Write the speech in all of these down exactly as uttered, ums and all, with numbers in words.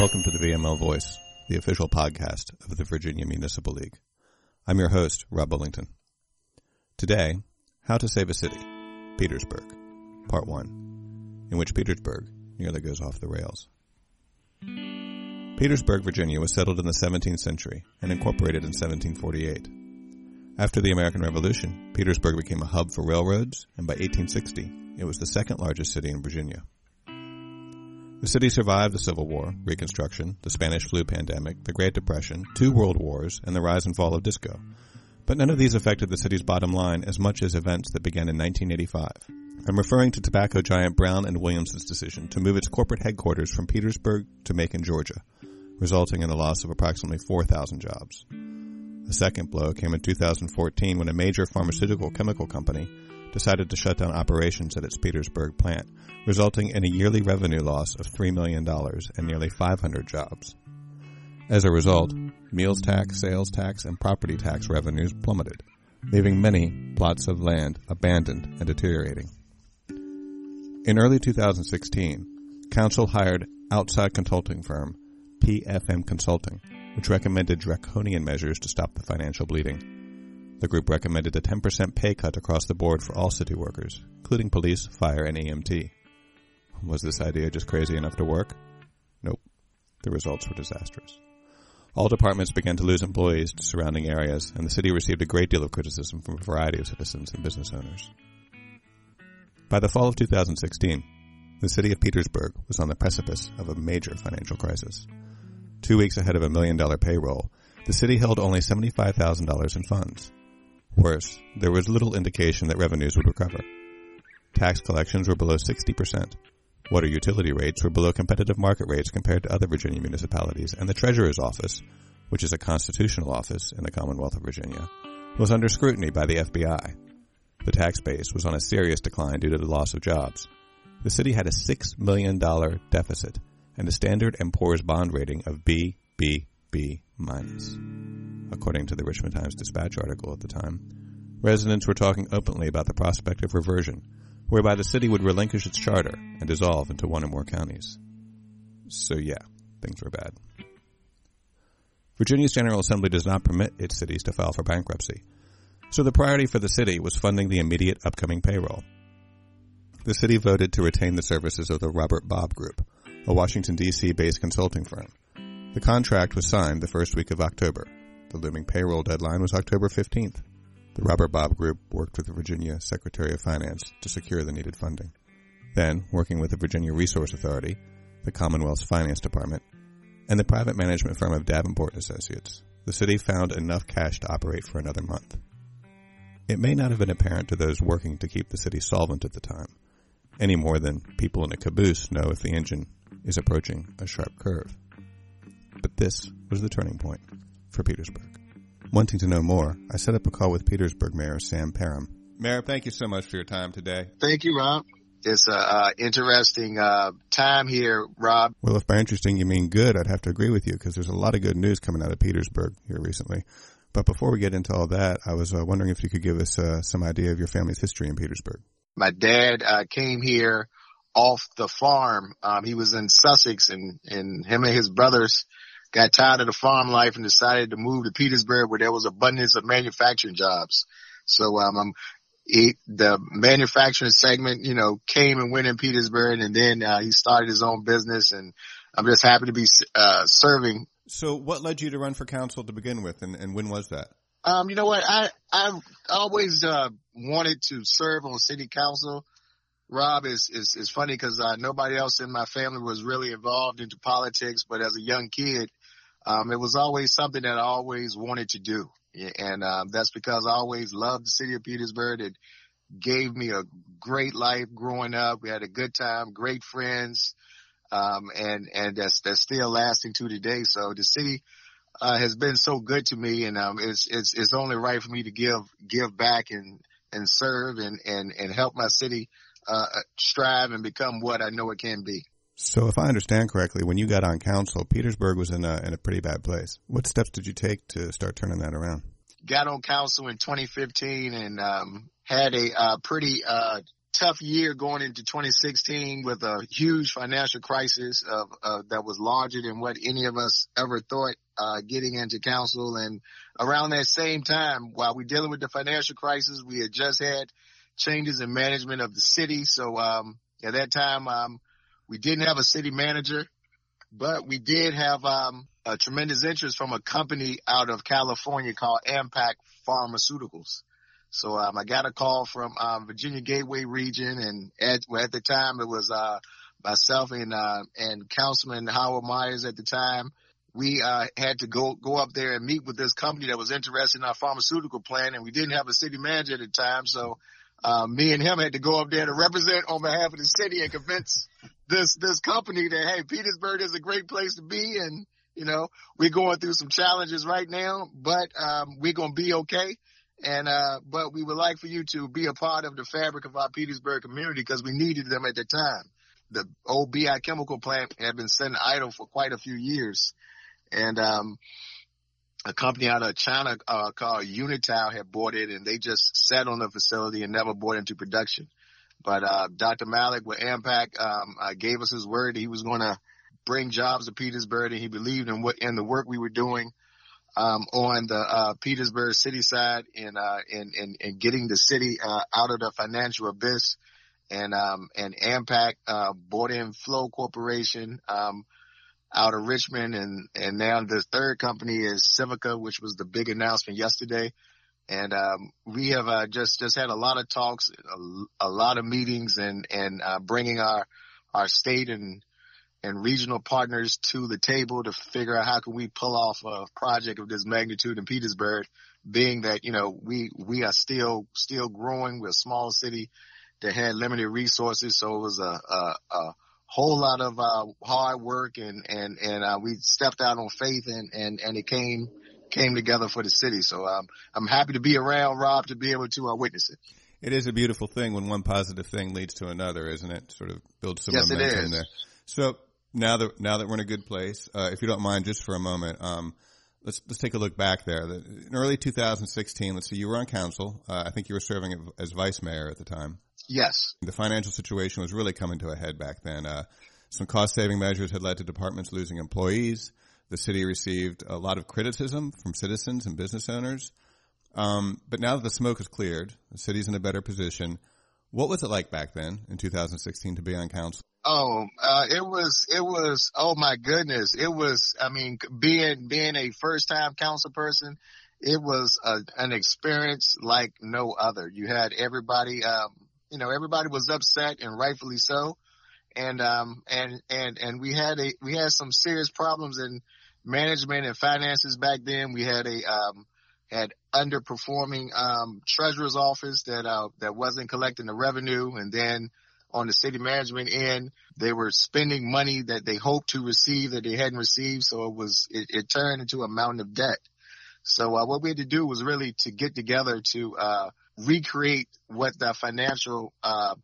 Welcome to the V M L Voice, the official podcast of the Virginia Municipal League. I'm your host, Rob Bullington. Today, How to Save a City, Petersburg, Part one, in which Petersburg nearly goes off the rails. Petersburg, Virginia was settled in the seventeenth century and incorporated in seventeen forty-eight. After the American Revolution, Petersburg became a hub for railroads, and by eighteen sixty, it was the second largest city in Virginia. The city survived the Civil War, Reconstruction, the Spanish flu pandemic, the Great Depression, two world wars, and the rise and fall of disco. But none of these affected the city's bottom line as much as events that began in nineteen eighty-five. I'm referring to tobacco giant Brown and Williamson's decision to move its corporate headquarters from Petersburg to Macon, Georgia, resulting in the loss of approximately four thousand jobs. A second blow came in two thousand fourteen when a major pharmaceutical chemical company decided to shut down operations at its Petersburg plant, resulting in a yearly revenue loss of three million dollars and nearly five hundred jobs. As a result, meals tax, sales tax, and property tax revenues plummeted, leaving many plots of land abandoned and deteriorating. In early two thousand sixteen, Council hired outside consulting firm P F M Consulting, which recommended draconian measures to stop the financial bleeding. The group recommended a ten percent pay cut across the board for all city workers, including police, fire, and E M T. Was this idea just crazy enough to work? Nope. The results were disastrous. All departments began to lose employees to surrounding areas, and the city received a great deal of criticism from a variety of citizens and business owners. By the fall of two thousand sixteen, the city of Petersburg was on the precipice of a major financial crisis. Two weeks ahead of a million-dollar payroll, the city held only seventy-five thousand dollars in funds. Worse, there was little indication that revenues would recover. Tax collections were below sixty percent. Water utility rates were below competitive market rates compared to other Virginia municipalities, and the Treasurer's Office, which is a constitutional office in the Commonwealth of Virginia, was under scrutiny by the F B I. The tax base was on a serious decline due to the loss of jobs. The city had a six million dollars deficit and a Standard and Poor's bond rating of B B B minus. According to the Richmond Times-Dispatch article at the time, residents were talking openly about the prospect of reversion, whereby the city would relinquish its charter and dissolve into one or more counties. So yeah, things were bad. Virginia's General Assembly does not permit its cities to file for bankruptcy, so the priority for the city was funding the immediate upcoming payroll. The city voted to retain the services of the Robert Bob Group, a Washington, D C based consulting firm. The contract was signed the first week of October. The looming payroll deadline was October fifteenth. The Robert Bob Group worked with the Virginia Secretary of Finance to secure the needed funding. Then, working with the Virginia Resource Authority, the Commonwealth's Finance Department, and the private management firm of Davenport and Associates, the city found enough cash to operate for another month. It may not have been apparent to those working to keep the city solvent at the time, any more than people in a caboose know if the engine is approaching a sharp curve. But this was the turning point for Petersburg. Wanting to know more, I set up a call with Petersburg Mayor Sam Parham. Mayor, thank you so much for your time today. Thank you, Rob. It's a uh, interesting uh, time here, Rob. Well, if by interesting you mean good, I'd have to agree with you because there's a lot of good news coming out of Petersburg here recently. But before we get into all that, I was uh, wondering if you could give us uh, some idea of your family's history in Petersburg. My dad uh, came here off the farm. Um, he was in Sussex, and, and him and his brothers got tired of the farm life and decided to move to Petersburg where there was abundance of manufacturing jobs. So, um, um he, the manufacturing segment, you know, came and went in Petersburg, and then, uh, he started his own business, and I'm just happy to be, uh, serving. So what led you to run for council to begin with, and, and when was that? Um, you know what? I, I've always, uh, wanted to serve on city council. Rob, is is is funny because uh, nobody else in my family was really involved into politics, but as a young kid, um, it was always something that I always wanted to do, and um, that's because I always loved the city of Petersburg. It gave me a great life growing up. We had a good time, great friends, um, and and that's that's still lasting to today. So the city uh, has been so good to me, and um, it's it's it's only right for me to give give back and and serve and and and help my city Uh, strive and become what I know it can be. So if I understand correctly, when you got on council, Petersburg was in a, in a pretty bad place. What steps did you take to start turning that around? Got on council in twenty fifteen and um, had a uh, pretty uh, tough year going into twenty sixteen with a huge financial crisis of, uh, that was larger than what any of us ever thought, uh, getting into council. And around that same time, while we're dealing with the financial crisis, we had just had changes in management of the city. So, um, at that time, um, we didn't have a city manager, but we did have, um, a tremendous interest from a company out of California called Ampac Pharmaceuticals. So um, I got a call from um, Virginia Gateway region, and at, well, at the time it was uh, myself and uh, and Councilman Howard Myers at the time. We uh, had to go go up there and meet with this company that was interested in our pharmaceutical plan, and we didn't have a city manager at the time. So uh, me and him had to go up there to represent on behalf of the city and convince this this company that, hey, Petersburg is a great place to be, and you know we're going through some challenges right now, but um, we're gonna be okay. And, uh, but we would like for you to be a part of the fabric of our Petersburg community because we needed them at the time. The old B I chemical plant had been sitting idle for quite a few years. And, um, a company out of China, uh, called Unital had bought it, and they just sat on the facility and never brought it into production. But, uh, Doctor Malik with Ampac, um, uh, gave us his word that he was going to bring jobs to Petersburg, and he believed in what, in the work we were doing. Um, on the, uh, Petersburg city side and, uh, and, and, and getting the city, uh, out of the financial abyss. And, um, and Ampac, uh, bought in Flow Corporation, um, out of Richmond. And, and now the third company is Civica, which was the big announcement yesterday. And, um, we have, uh, just, just had a lot of talks, a, a lot of meetings and, and, uh, bringing our, our state and, and regional partners to the table to figure out how can we pull off a project of this magnitude in Petersburg, being that, you know, we, we are still, still growing. We're a small city that had limited resources. So it was a, a, a whole lot of, uh, hard work and, and, and, uh, we stepped out on faith and, and, and it came, came together for the city. So, um, I'm happy to be around, Rob, to be able to uh, witness it. It is a beautiful thing when one positive thing leads to another, isn't it? Sort of builds some yes, momentum it is. there. So, Now that now that we're in a good place, uh, if you don't mind, just for a moment, um, let's let's take a look back there. In early two thousand sixteen, let's see, you were on council. Uh, I think you were serving as vice mayor at the time. Yes. The financial situation was really coming to a head back then. Uh, some cost-saving measures had led to departments losing employees. The city received a lot of criticism from citizens and business owners. Um, but now that the smoke has cleared, the city's in a better position. What was it like back then in two thousand sixteen to be on council? Oh, uh, it was, it was, oh my goodness. It was, I mean, being, being a first time council person, it was a, an experience like no other. You had everybody, um, you know, everybody was upset and rightfully so. And, um, and, and, and we had a, we had some serious problems in management and finances back then. We had a, um, had underperforming, um, treasurer's office that, uh, that wasn't collecting the revenue. And then, on the city management end, they were spending money that they hoped to receive that they hadn't received. So it was, it, it turned into a mountain of debt. So uh, what we had to do was really to get together to uh, recreate what the financial uh,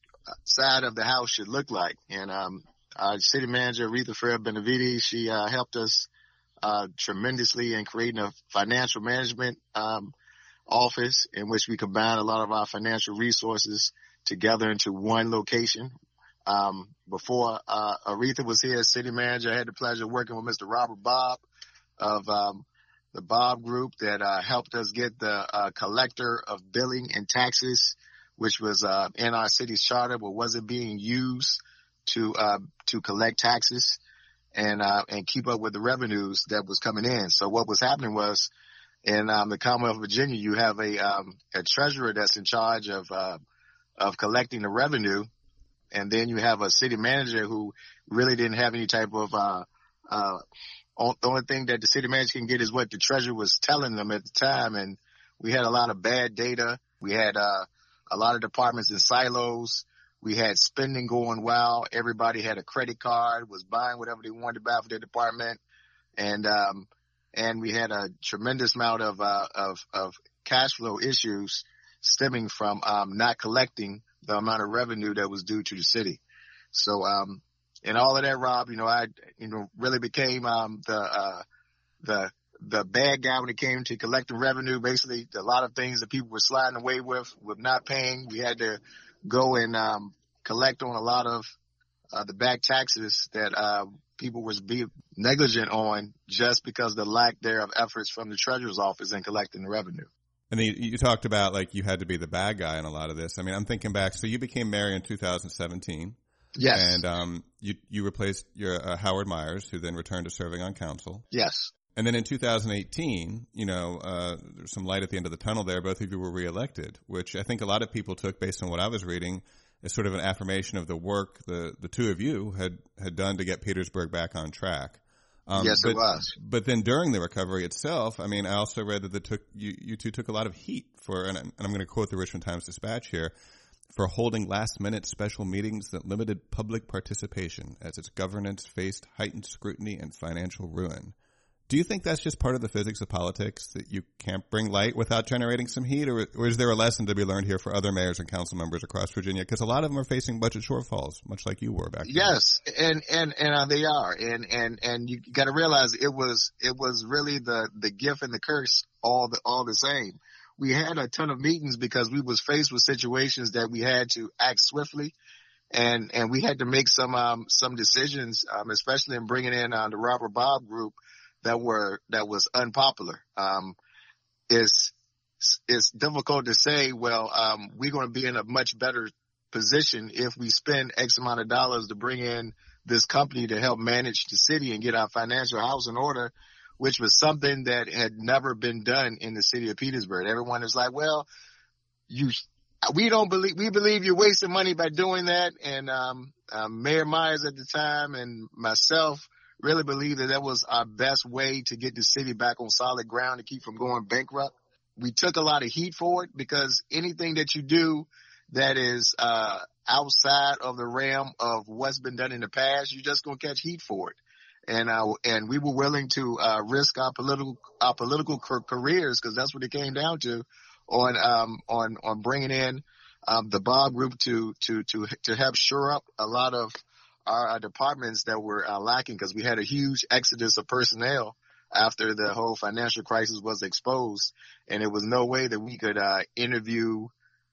side of the house should look like. And um, our city manager, Aretha Farrell Benavides, she uh, helped us uh, tremendously in creating a financial management um, office in which we combined a lot of our financial resources together into one location. Um, before, uh, Aretha was here as city manager, I had the pleasure of working with Mister Robert Bob of, um, the Bob Group that, uh, helped us get the, uh, collector of billing and taxes, which was, uh, in our city's charter, but wasn't being used to, uh, to collect taxes and, uh, and keep up with the revenues that was coming in. So what was happening was in, um, the Commonwealth of Virginia, you have a, um, a treasurer that's in charge of, uh, of collecting the revenue. And then you have a city manager who really didn't have any type of, uh, uh, the only thing that the city manager can get is what the treasurer was telling them at the time. And we had a lot of bad data. We had, uh, a lot of departments in silos. We had spending going wild. Everybody had a credit card, was buying whatever they wanted to buy for their department. And, um, and we had a tremendous amount of, uh, of, of cash flow issues stemming from, um, not collecting the amount of revenue that was due to the city. So, um, and all of that, Rob, you know, I, you know, really became, um, the, uh, the, the bad guy when it came to collecting revenue. Basically, a lot of things that people were sliding away with, with not paying. We had to go and um, collect on a lot of uh, the back taxes that uh, people was being negligent on just because of the lack there of efforts from the treasurer's office in collecting the revenue. And you, you talked about like you had to be the bad guy in a lot of this. I mean, I'm thinking back. So you became mayor in two thousand seventeen. Yes. And um, you you replaced your uh, Howard Myers, who then returned to serving on council. Yes. And then in two thousand eighteen, you know, uh, there's some light at the end of the tunnel there. Both of you were reelected, which I think a lot of people took based on what I was reading as sort of an affirmation of the work the, the two of you had, had done to get Petersburg back on track. Um, yes, but, it was. But then during the recovery itself, I mean, I also read that the took, you, you two took a lot of heat for, and I'm, and I'm going to quote the Richmond Times-Dispatch here, for holding last-minute special meetings that limited public participation as its governance faced heightened scrutiny and financial ruin. Do you think that's just part of the physics of politics, that you can't bring light without generating some heat, or, or is there a lesson to be learned here for other mayors and council members across Virginia? Because a lot of them are facing budget shortfalls, much like you were back then. Yes, and and and uh, they are, and and and you got to realize it was it was really the the gift and the curse all the all the same. We had a ton of meetings because we was faced with situations that we had to act swiftly, and and we had to make some um some decisions, um, especially in bringing in uh, the Robert Bob group. That were that was unpopular. Um, it's it's difficult to say. Well, um, we're going to be in a much better position if we spend X amount of dollars to bring in this company to help manage the city and get our financial house in order, which was something that had never been done in the city of Petersburg. Everyone is like, well, you, we don't believe we believe you're wasting money by doing that. And um, um, Mayor Myers at the time and myself really believe that that was our best way to get the city back on solid ground to keep from going bankrupt. We took a lot of heat for it because anything that you do that is uh outside of the realm of what's been done in the past, you're just going to catch heat for it. And uh, and we were willing to uh risk our political our political careers, because that's what it came down to, on um on on bringing in um the Bob Group to to to to help shore up a lot of our, our departments that were uh, lacking, because we had a huge exodus of personnel after the whole financial crisis was exposed, and there was no way that we could uh interview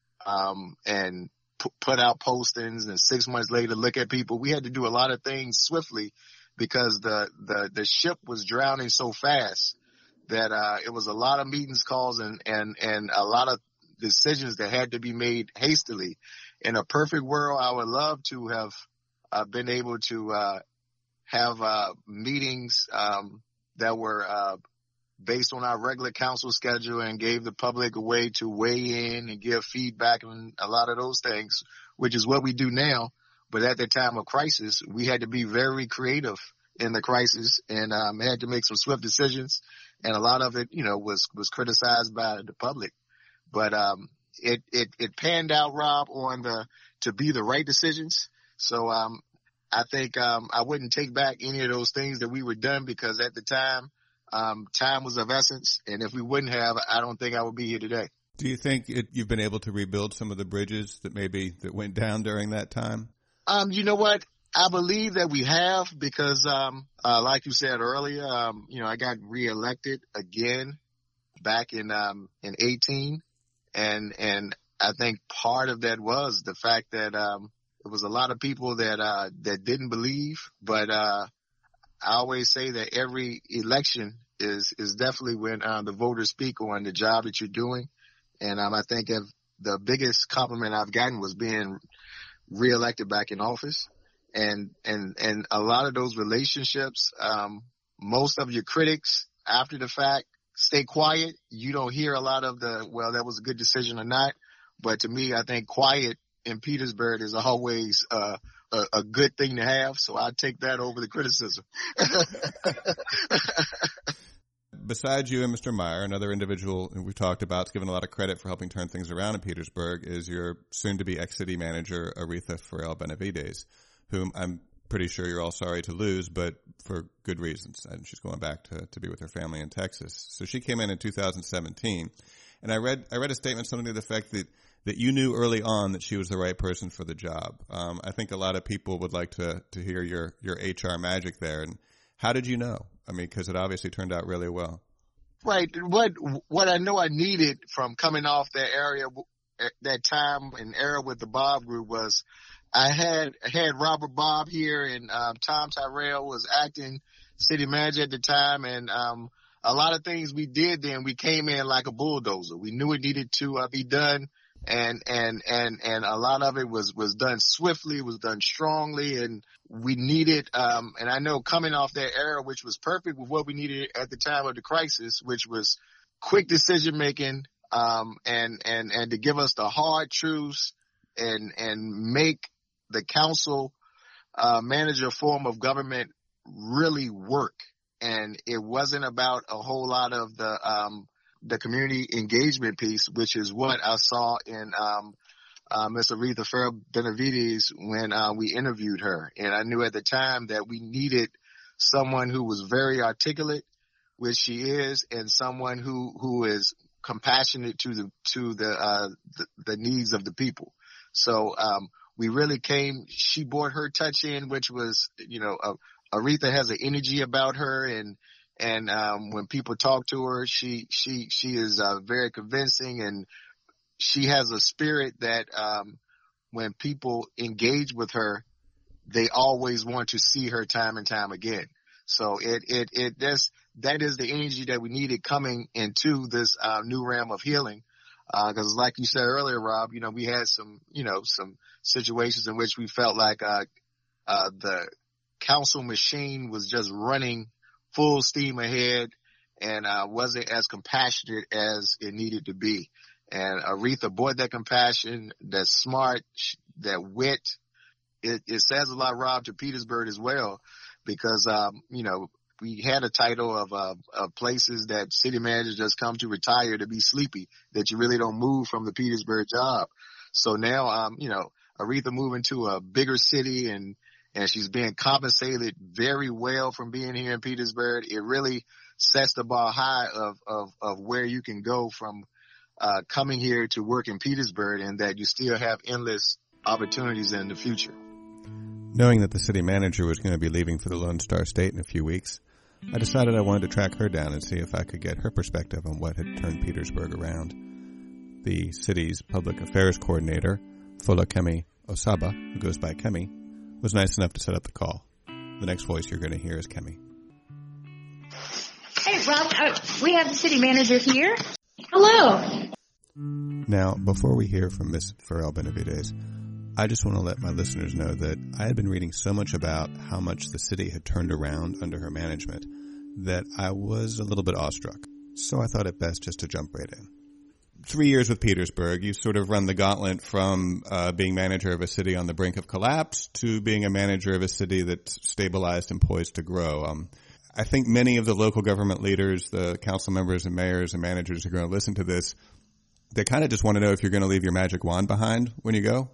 um and p- put out postings and six months later look at people. We had to do a lot of things swiftly because the the the ship was drowning so fast that uh it was a lot of meetings, calls, and and and a lot of decisions that had to be made hastily. In a perfect world, I would love to have uh, been able to uh have uh meetings um that were uh based on our regular council schedule and gave the public a way to weigh in and give feedback and a lot of those things, which is what we do now. But at the time of crisis, we had to be very creative in the crisis and um, had to make some swift decisions. And a lot of it, you know, was, was criticized by the public. But um, it, it, it panned out, Rob, on the to be the right decisions. So um, I think um, I wouldn't take back any of those things that we were done, because at the time, um, time was of essence. And if we wouldn't have, I don't think I would be here today. Do you think it, you've been able to rebuild some of the bridges that maybe that went down during that time? Um, you know what? I believe that we have, because, um, uh, like you said earlier, um, you know, I got reelected again back in, um, in eighteen. And, and I think part of that was the fact that, um, it was a lot of people that, uh, that didn't believe, but, uh, I always say that every election is, is definitely when, uh, the voters speak on the job that you're doing. And, um, I think if the biggest compliment I've gotten was being reelected back in office. And, and, and a lot of those relationships, um, most of your critics after the fact stay quiet. You don't hear a lot of the, well, that was a good decision or not. But to me, I think quiet in Petersburg is always, uh, a, a good thing to have. So I take that over the criticism. Besides you and Mister Meyer, another individual who we've talked about is given a lot of credit for helping turn things around in Petersburg is your soon-to-be ex-city manager, Aretha Farrell Benavides, whom I'm pretty sure you're all sorry to lose, but for good reasons. And she's going back to, to be with her family in Texas. So she came in in two thousand seventeen, and I read I read a statement something to the effect that that you knew early on that she was the right person for the job. Um, I think a lot of people would like to to hear your your H R magic there. And how did you know? I mean, because it obviously turned out really well. Right. What what I know I needed from coming off that area that time and era with the Bob Group was I had had Robert Bob here, and um, Tom Tyrell was acting city manager at the time, and um, a lot of things we did then, we came in like a bulldozer. We knew it needed to uh, be done, and and and and a lot of it was was done swiftly, was done strongly, and we needed. Um, and I know coming off that era, which was perfect with what we needed at the time of the crisis, which was quick decision making, um, and and and to give us the hard truths and and make the council uh, manager form of government really work. And it wasn't about a whole lot of the um, the community engagement piece, which is what I saw in um, uh, Miss Aretha Farrell Benavides when uh, we interviewed her. And I knew at the time that we needed someone who was very articulate, which she is, and someone who who is compassionate to the to the uh, the, the needs of the people. So um, we really came. She brought her touch in, which was, you know, uh, Aretha has an energy about her, and and um, when people talk to her, she she she is uh, very convincing, and she has a spirit that um, when people engage with her, they always want to see her time and time again. So it it it that's that is the energy that we needed coming into this uh, new realm of healing. Because uh, like you said earlier, Rob, you know, we had some, you know, some situations in which we felt like uh, uh, the council machine was just running full steam ahead and uh, wasn't as compassionate as it needed to be. And Aretha brought that compassion, that smart, that wit. It, it says a lot, Rob, to Petersburg as well, because, um, you know, we had a title of, uh, of places that city managers just come to retire to be sleepy, that you really don't move from the Petersburg job. So now, um, you know, Aretha moving to a bigger city, and, and she's being compensated very well from being here in Petersburg. It really sets the bar high of, of, of where you can go from, uh, coming here to work in Petersburg, and that you still have endless opportunities in the future. Knowing that the city manager was going to be leaving for the Lone Star State in a few weeks, I decided I wanted to track her down and see if I could get her perspective on what had turned Petersburg around. The city's public affairs coordinator, Fola Kemi Osaba, who goes by Kemi, was nice enough to set up the call. The next voice you're going to hear is Kemi. Hey, Rob, uh, we have the city manager here. Hello. Now, before we hear from Miss Farrell Benavides, I just want to let my listeners know that I had been reading so much about how much the city had turned around under her management that I was a little bit awestruck. So I thought it best just to jump right in. Three years with Petersburg, you sort of run the gauntlet from uh, being manager of a city on the brink of collapse to being a manager of a city that's stabilized and poised to grow. Um, I think many of the local government leaders, the council members and mayors and managers who are going to listen to this, they kind of just want to know if you're going to leave your magic wand behind when you go.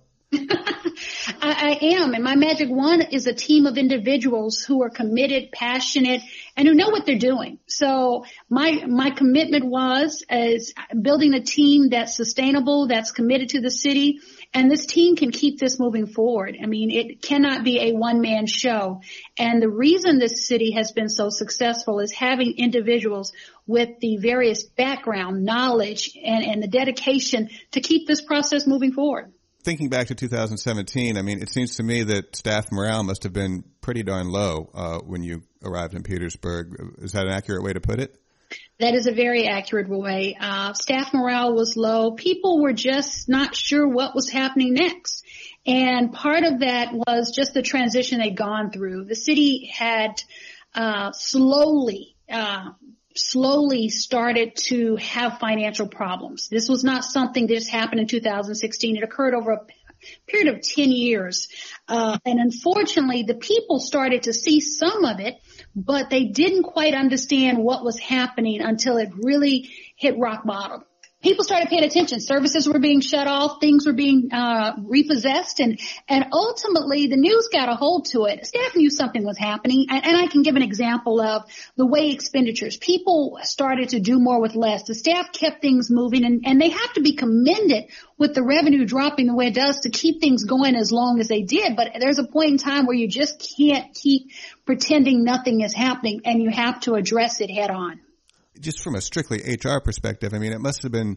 I, I am, and my magic wand is a team of individuals who are committed, passionate, and who know what they're doing. So my my commitment was as building a team that's sustainable, that's committed to the city, and this team can keep this moving forward. I mean, it cannot be a one-man show. And the reason this city has been so successful is having individuals with the various background, knowledge, and, and the dedication to keep this process moving forward. Thinking back to two thousand seventeen, I mean, it seems to me that staff morale must have been pretty darn low uh, when you arrived in Petersburg. Is that an accurate way to put it? That is a very accurate way. Uh, staff morale was low. People were just not sure what was happening next. And part of that was just the transition they'd gone through. The city had uh, slowly uh slowly started to have financial problems. This was not something that just happened in two thousand sixteen. It occurred over a period of ten years. Uh, and unfortunately, the people started to see some of it, but they didn't quite understand what was happening until it really hit rock bottom. People started paying attention. Services were being shut off. Things were being uh repossessed. And and ultimately, the news got a hold to it. Staff knew something was happening. And, and I can give an example of the way expenditures. People started to do more with less. The staff kept things moving. And, and they have to be commended with the revenue dropping the way it does to keep things going as long as they did. But there's a point in time where you just can't keep pretending nothing is happening. And you have to address it head on. Just from a strictly H R perspective, I mean, it must have been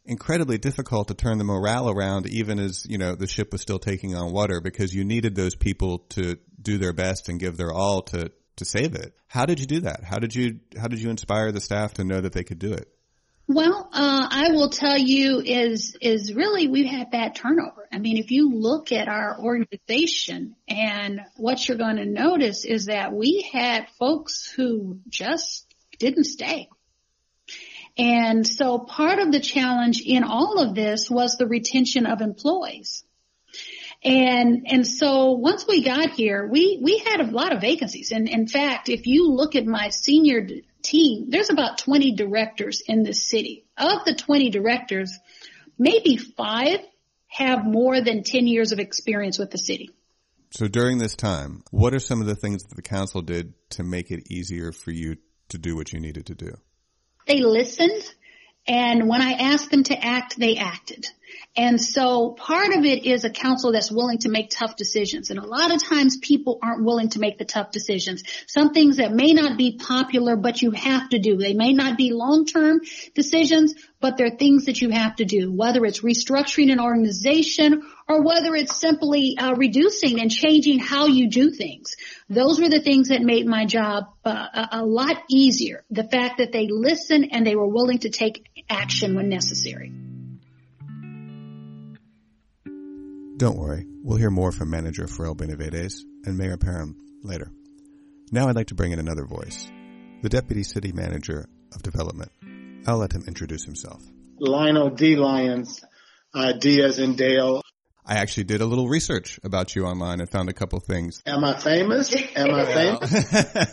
incredibly difficult to turn the morale around, even as, you know, the ship was still taking on water, because you needed those people to do their best and give their all to, to save it. How did you do that? How did you, how did you inspire the staff to know that they could do it? Well, uh, I will tell you is, is really we've had bad turnover. I mean, if you look at our organization, and what you're going to notice is that we had folks who just didn't stay. And so part of the challenge in all of this was the retention of employees. And, and so once we got here, we, we had a lot of vacancies. And in fact, if you look at my senior team, there's about twenty directors in this city. Of the twenty directors, maybe five have more than ten years of experience with the city. So during this time, what are some of the things that the council did to make it easier for you to do what you needed to do? They listened, and when I asked them to act, they acted. And so part of it is a council that's willing to make tough decisions. And a lot of times people aren't willing to make the tough decisions. Some things that may not be popular, but you have to do. They may not be long-term decisions, but they're things that you have to do, whether it's restructuring an organization or whether it's simply uh, reducing and changing how you do things. Those were the things that made my job uh, a, a lot easier. The fact that they listened and they were willing to take action when necessary. Don't worry, we'll hear more from Manager Pharrell Benavides and Mayor Parham later. Now I'd like to bring in another voice, the Deputy City Manager of Development. I'll let him introduce himself. Lionel D. Lyons, uh, D as in Dale. I actually did a little research about you online and found a couple things. Am I famous? Am I famous?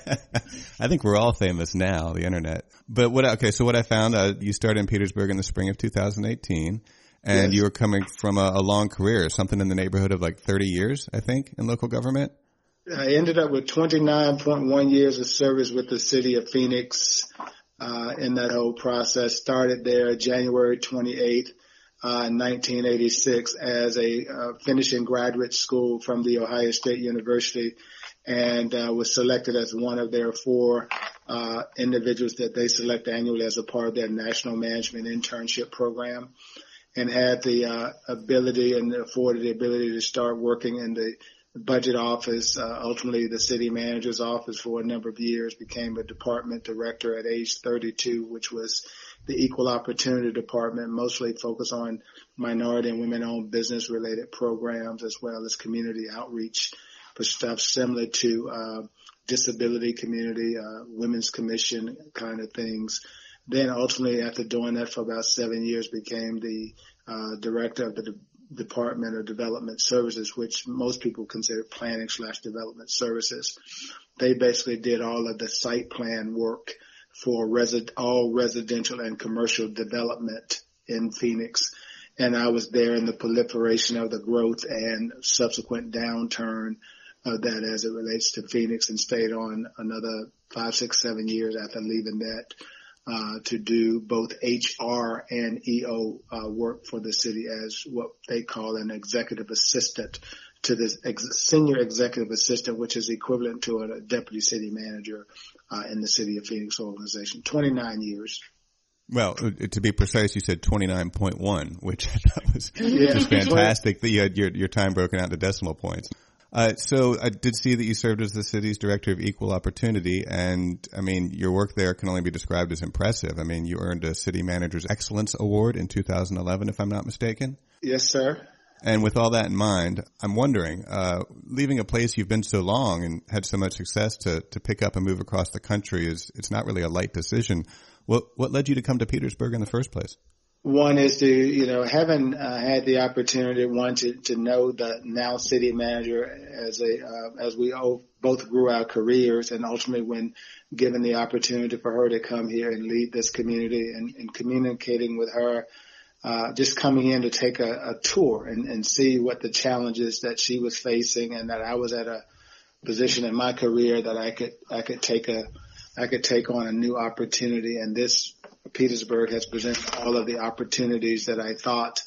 I think we're all famous now, the internet. But what, okay, so what I found, uh, you started in Petersburg in the spring of two thousand eighteen. And yes. You were coming from a, a long career, something in the neighborhood of like thirty years, I think, in local government. I ended up with twenty-nine point one years of service with the city of Phoenix uh, in that whole process. Started there January twenty-eighth, uh, nineteen eighty-six as a uh, finishing graduate school from the Ohio State University, and uh, was selected as one of their four uh, individuals that they select annually as a part of their national management internship program. And had the uh, ability and afforded the ability to start working in the budget office, uh, ultimately the city manager's office for a number of years, became a department director at age thirty-two, which was the equal opportunity department, mostly focused on minority and women-owned business-related programs, as well as community outreach for stuff similar to uh, disability community, uh, women's commission kind of things. Then ultimately, after doing that for about seven years, became the uh, director of the De- Department of Development Services, which most people consider planning slash development services. They basically did all of the site plan work for resi- all residential and commercial development in Phoenix. And I was there in the proliferation of the growth and subsequent downturn of that as it relates to Phoenix, and stayed on another five, six, seven years after leaving that. Uh, to do both H R and E O uh, work for the city as what they call an executive assistant to this ex- senior executive assistant, which is equivalent to a deputy city manager uh, in the City of Phoenix organization. twenty-nine years. Well, to be precise, you said twenty-nine point one, which I thought was yeah. just fantastic that you had your, your time broken out into decimal points. Uh, so I did see that you served as the city's director of equal opportunity, and I mean, your work there can only be described as impressive. I mean, you earned a City Manager's Excellence Award in two thousand eleven, if I'm not mistaken. Yes, sir. And with all that in mind, I'm wondering, uh, leaving a place you've been so long and had so much success to, to pick up and move across the country is, it's not really a light decision. What, what led you to come to Petersburg in the first place? One is to, you know, having uh, had the opportunity, one, to, to know the now city manager as a, uh, as we all, both grew our careers, and ultimately when given the opportunity for her to come here and lead this community, and, and communicating with her, uh, just coming in to take a, a tour and, and see what the challenges that she was facing, and that I was at a position in my career that I could, I could take a, I could take on a new opportunity. And this Petersburg has presented all of the opportunities that I thought.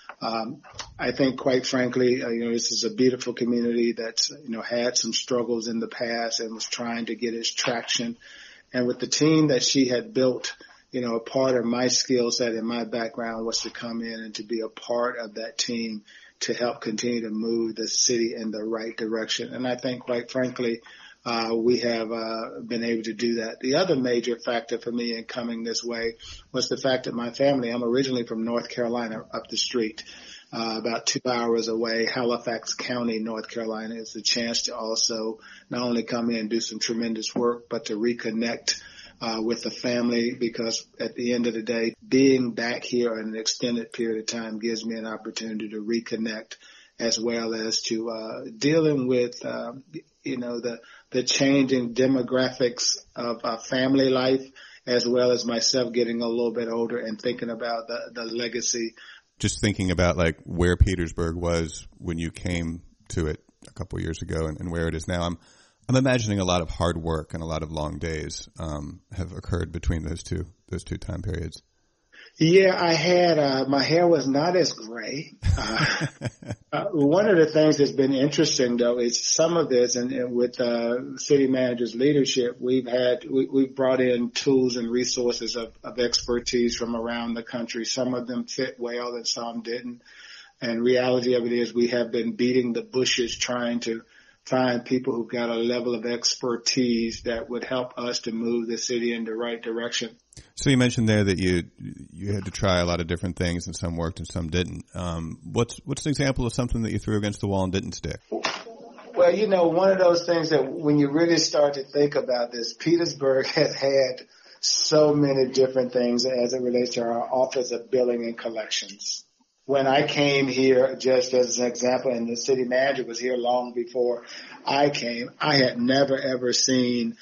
Um, I think, quite frankly, uh, you know, this is a beautiful community that's, you know, had some struggles in the past and was trying to get its traction. And with the team that she had built you know, a part of my skill set and my background was to come in and to be a part of that team to help continue to move the city in the right direction. And I think, quite frankly, uh, we have uh, been able to do that. The other major factor for me in coming this way was the fact that my family, I'm originally from North Carolina, up the street, uh, about two hours away, Halifax County, North Carolina. It's a chance to also not only come in and do some tremendous work, but to reconnect Uh, with the family, because at the end of the day, being back here in an extended period of time gives me an opportunity to reconnect, as well as to uh, dealing with, uh, you know, the the changing demographics of uh, family life, as well as myself getting a little bit older and thinking about the, the legacy. Just thinking about like where Petersburg was when you came to it a couple of years ago and, and where it is now. I'm I'm imagining a lot of hard work and a lot of long days um, have occurred between those two those two time periods. Yeah, I had uh, my hair was not as gray. Uh, uh, one of the things that's been interesting, though, is some of this, and, and with uh, city manager's leadership, we've had we, we've brought in tools and resources of, of expertise from around the country. Some of them fit well, and some didn't. And reality of it is, we have been beating the bushes trying to find people who've got a level of expertise that would help us to move the city in the right direction. So you mentioned there that you you had to try a lot of different things, and some worked and some didn't. Um, what's what's an example of something that you threw against the wall and didn't stick? Well, you know, one of those things that when you really start to think about this, Petersburg has had so many different things as it relates to our Office of Billing and Collections. When I came here, just as an example, and the city manager was here long before I came, I had never, ever seen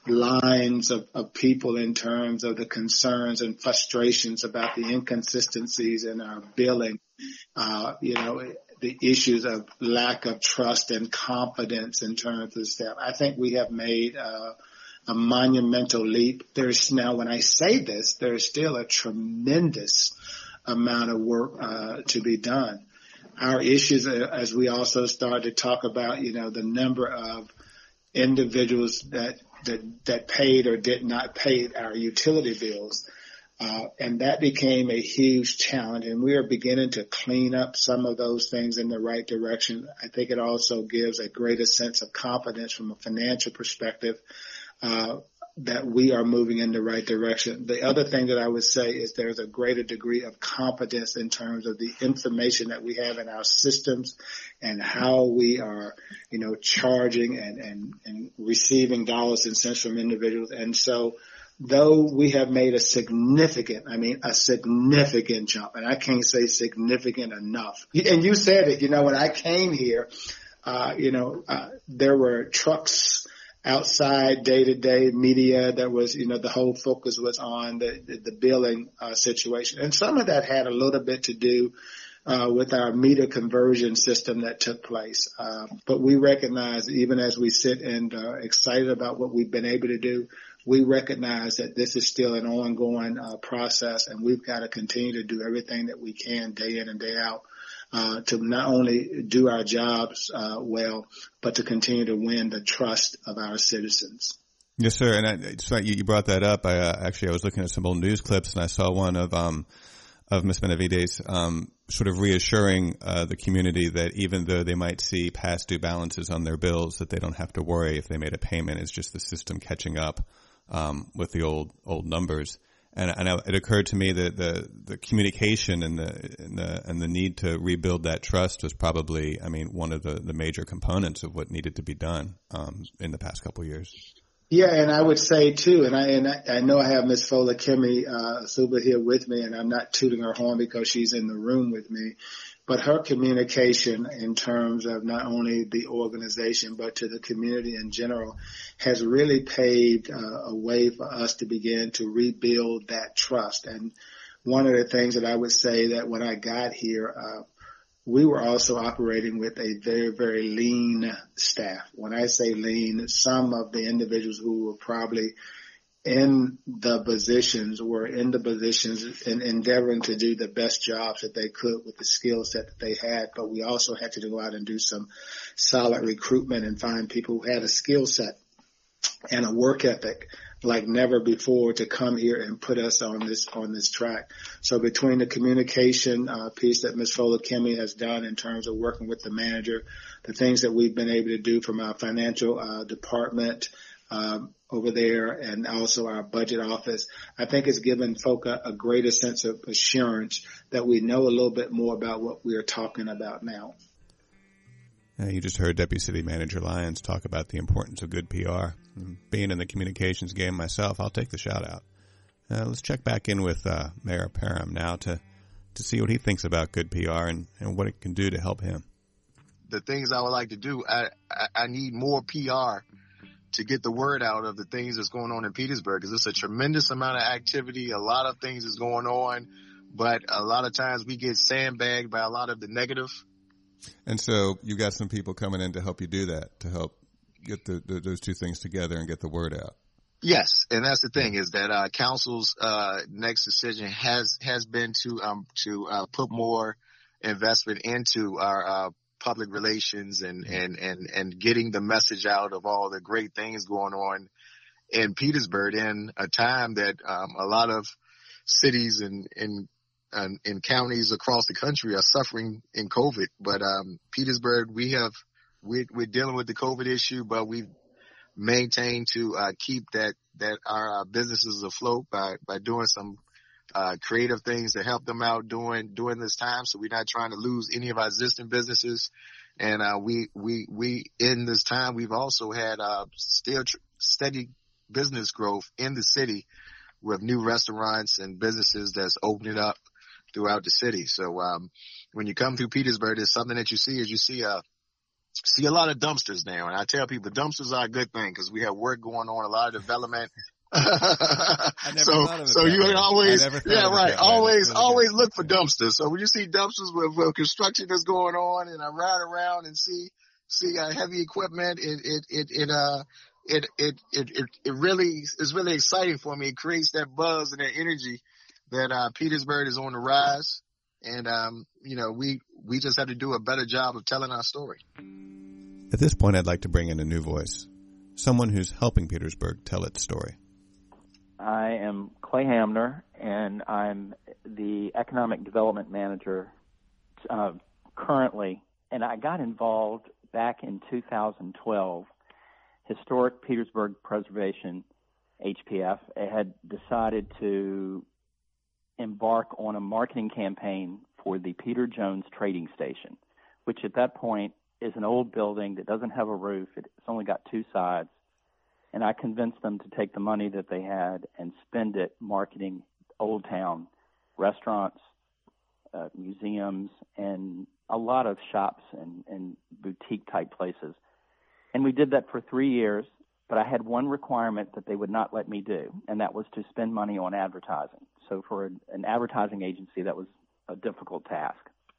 lines of, of people in terms of the concerns and frustrations about the inconsistencies in our billing, uh, you know, the issues of lack of trust and confidence in terms of staff. I think we have made uh, a monumental leap. There's now, when I say this, there's still a tremendous amount of work uh, to be done. Our issues, as we also start to talk about, you know, the number of individuals that that, that paid or did not pay our utility bills, uh, and that became a huge challenge. And we are beginning to clean up some of those things in the right direction. I think it also gives a greater sense of confidence from a financial perspective, uh, that we are moving in the right direction. The other thing that I would say is there's a greater degree of confidence in terms of the information that we have in our systems and how we are, you know, charging and, and, and receiving dollars and cents from individuals. And so though we have made a significant, I mean, a significant jump, and I can't say significant enough. And you said it, you know, when I came here, uh, you know, uh, there were trucks outside day-to-day media that was, you know, the whole focus was on the, the, the billing uh, situation. And some of that had a little bit to do uh, with our meter conversion system that took place. Uh, but we recognize, even as we sit and are excited about what we've been able to do, we recognize that this is still an ongoing uh, process, and we've got to continue to do everything that we can day in and day out Uh, to not only do our jobs uh, well, but to continue to win the trust of our citizens. Yes, sir. And I, it's right, you, you brought that up. I uh, actually I was looking at some old news clips, and I saw one of um of Miz Benavides um sort of reassuring uh, the community that even though they might see past due balances on their bills, that they don't have to worry if they made a payment. It's just the system catching up um with the old old numbers. And, and it occurred to me that the, the communication and the, and the, and the need to rebuild that trust was probably, I mean, one of the, the major components of what needed to be done, um, in the past couple of years. Yeah, and I would say too, and I, and I, I know I have Miz Fola Kemi, uh, Suba here with me, and I'm not tooting her horn because she's in the room with me, but her communication in terms of not only the organization, but to the community in general has really paved uh, a way for us to begin to rebuild that trust. And one of the things that I would say that when I got here, uh, we were also operating with a very, very lean staff. When I say lean, some of the individuals who were probably in the positions were in the positions and endeavoring to do the best jobs that they could with the skill set that they had. But we also had to go out and do some solid recruitment and find people who had a skill set and a work ethic like never before to come here and put us on this on this track. So between the communication uh, piece that Miz Folakemi has done in terms of working with the manager, the things that we've been able to do from our financial uh, department um, over there, and also our budget office, I think it's given folk a, a greater sense of assurance that we know a little bit more about what we are talking about now. Uh, you just heard Deputy City Manager Lyons talk about the importance of good P R. And being in the communications game myself, I'll take the shout out. Uh, let's check back in with uh, Mayor Parham now to, to see what he thinks about good P R and, and what it can do to help him. The things I would like to do, I, I, I need more P R to get the word out of the things that's going on in Petersburg, because it's a tremendous amount of activity. A lot of things is going on, but a lot of times we get sandbagged by a lot of the negative. And so you got some people coming in to help you do that, to help get the, the, those two things together and get the word out. Yes, and that's the thing is that uh, council's uh, next decision has has been to um to uh, put more investment into our uh, public relations and and and and getting the message out of all the great things going on in Petersburg in a time that um, a lot of cities and and and, and counties across the country are suffering in COVID. But um, Petersburg, we have we're, we're dealing with the COVID issue, but we've maintained to uh, keep that that our uh, businesses afloat by by doing some uh, creative things to help them out during during this time. So we're not trying to lose any of our existing businesses. And uh, we we we in this time we've also had uh, still tr- steady business growth in the city with new restaurants and businesses that's opening up throughout the city. So um, when you come through Petersburg, there's something that you see is you see a see a lot of dumpsters now. And I tell people dumpsters are a good thing because we have work going on, a lot of development. so so you way. always yeah right always really always good. Look for dumpsters. So when you see dumpsters with, with construction that's going on, and I ride around and see see uh, heavy equipment, it it it it uh it it it it, it really is really exciting for me. It creates that buzz and that energy that uh, Petersburg is on the rise, and um, you know we we just have to do a better job of telling our story. At this point, I'd like to bring in a new voice, someone who's helping Petersburg tell its story. I am Clay Hamner, and I'm the Economic Development Manager uh, currently, and I got involved back in two thousand twelve. Historic Petersburg Preservation, H P F, had decided to embark on a marketing campaign for the Peter Jones Trading Station, which at that point is an old building that doesn't have a roof. It's only got two sides. And I convinced them to take the money that they had and spend it marketing Old Town, restaurants, uh, museums, and a lot of shops and, and boutique-type places. And we did that for three years, but I had one requirement that they would not let me do, and that was to spend money on advertising. So for an, an advertising agency, that was a difficult task.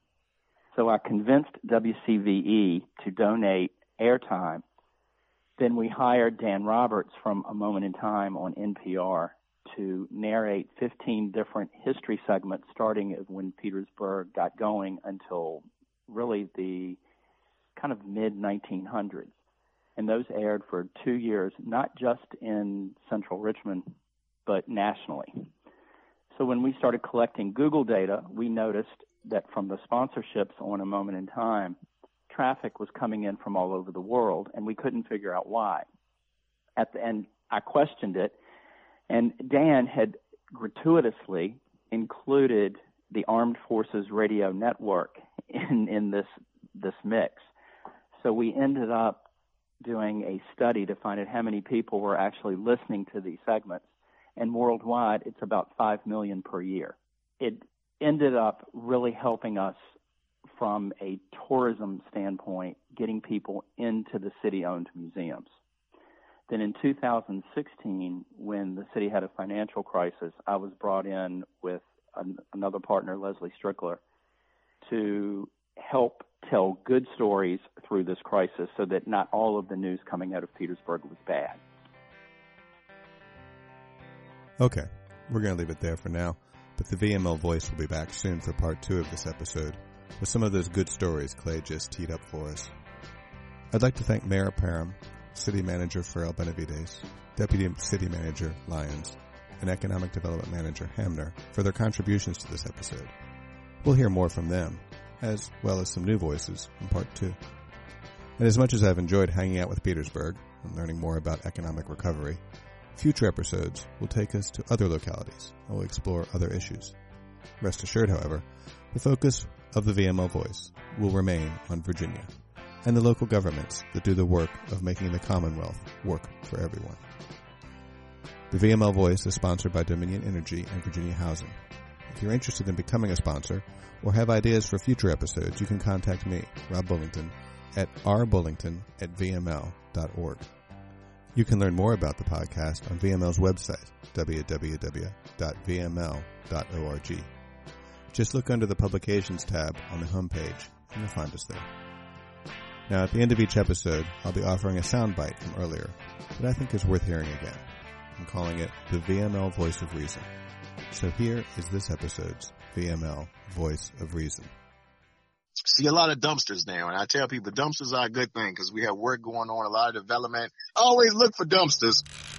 So I convinced W C V E to donate airtime. Then we hired Dan Roberts from A Moment in Time on N P R to narrate fifteen different history segments starting when Petersburg got going until really the kind of mid nineteen hundreds. And those aired for two years, not just in central Richmond, but nationally. So when we started collecting Google data, we noticed that from the sponsorships on A Moment in Time, traffic was coming in from all over the world, and we couldn't figure out why. At the end, I questioned it, and Dan had gratuitously included the Armed Forces Radio Network in, in this this mix. So we ended up doing a study to find out how many people were actually listening to these segments, and worldwide, it's about five million per year. It ended up really helping us from a tourism standpoint, getting people into the city-owned museums. Then in two thousand sixteen, when the city had a financial crisis, I was brought in with an, another partner, Leslie Strickler, to help tell good stories through this crisis so that not all of the news coming out of Petersburg was bad. Okay, we're going to leave it there for now, but the V M L Voice will be back soon for part two of this episode with some of those good stories Clay just teed up for us. I'd like to thank Mayor Parham, City Manager Pharrell Benavides, Deputy City Manager Lyons, and Economic Development Manager Hamner for their contributions to this episode. We'll hear more from them, as well as some new voices in part two. And as much as I've enjoyed hanging out with Petersburg and learning more about economic recovery, future episodes will take us to other localities and will explore other issues. Rest assured, however, the focus of the V M L Voice will remain on Virginia and the local governments that do the work of making the Commonwealth work for everyone. The V M L Voice is sponsored by Dominion Energy and Virginia Housing. If you're interested in becoming a sponsor or have ideas for future episodes, you can contact me, Rob Bullington, at r bullington at v m l dot org. You can learn more about the podcast on V M L's website, w w w dot v m l dot org. Just look under the Publications tab on the homepage, and you'll find us there. Now, at the end of each episode, I'll be offering a soundbite from earlier that I think is worth hearing again. I'm calling it the V M L Voice of Reason. So here is this episode's V M L Voice of Reason. See a lot of dumpsters now, and I tell people dumpsters are a good thing because we have work going on, a lot of development. Always look for dumpsters.